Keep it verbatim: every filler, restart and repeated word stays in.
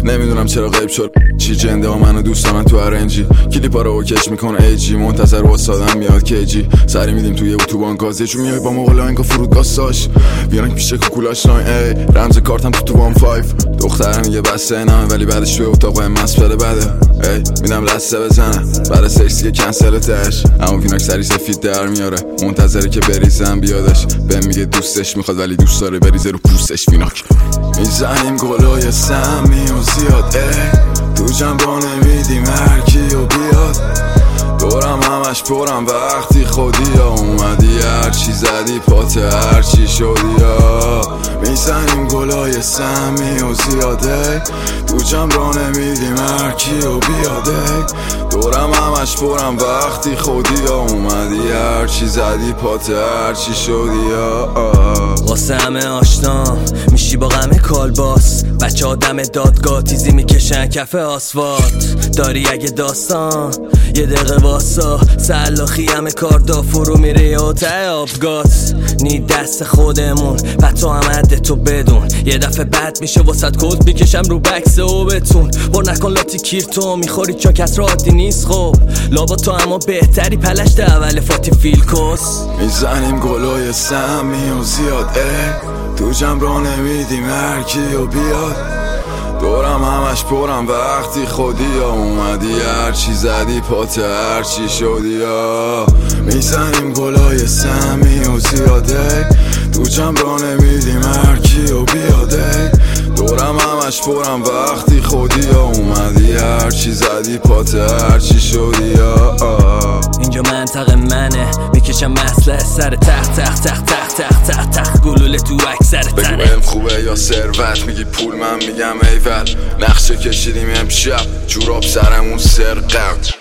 نمیدونم چرا غیب شد چی جنده و منو دوست دارن تو ارنجی کلیپا رو کش میکنه ایجی منتظر واسادم میاد کیجی سری میدیم توی اتوبان گازی چون میای با مغول انگا فرودگاه ساش بیانک پیش کوکولاش لاین ای رمز کارتم تو تو وان فایف دخترم میگه بسته نامه ولی بعدش توی اتاق باید مسپله بده ای میدم لسته بزنه بعد سکسی که کنسل تش اما ویناک سری سفید در میاره منتظره که بریزم بیادش بهم میگه دوستش میخواد ولی دوست داره بریزه رو پوستش ویناک میزنیم گلای سمی و زیاد ای تو جنبا نمیدیم هرکی و بیاد دورم همش پرم وقتی خودی ها اومدی هرچی زدی پات هرچی شدی ها میزنیم گلای سمی و زیاده تو جنبا نمیدیم هرکی و بیاده دورم همش پرم وقتی خودی ها اومدی هرچی زدی پات هرچی شدی ها واسه همه آشنام میشی با غم کالباس بچه آدم دادگاه تیزی میکشن کف آسفالت داری اگه داستان یه دقیقه واسا سلاخی همه کار دا فرو میره یا ته آبگاز نی دست خودمون و تو هم عده تو بدون یه دفعه بد میشه واسد کود میکشم رو بکسه و بتون بر نکن لاتی کیر تو میخوری چون کس را عادی نیست خب لابا تو اما بهتری پلشت اول فاتی فیلکوس میزنیم گلای سمی و زیاد ای تو جنبا نمیدیم هرکی و بیاد دورم همش پرم وقتی خودی ها اومدی هرچی زدی پات هرچی شدی ها میزنیم گلای سمی و زیاده تو جنبا نمیدیم هرکی و بیاده دورم همش پرم وقتی خودی ها اومدی هرچی زدی پات هرچی شدی ها اینجا منطقه منه میکشم مسئله سر تخت تخت تخت تخت تخت تخت تخت گلوله تو اکثر تنه بگو علم خوبه یا ثروت میگی پول من میگم ایول نقشه کشیدیم امشب جوراب سرمون سرقت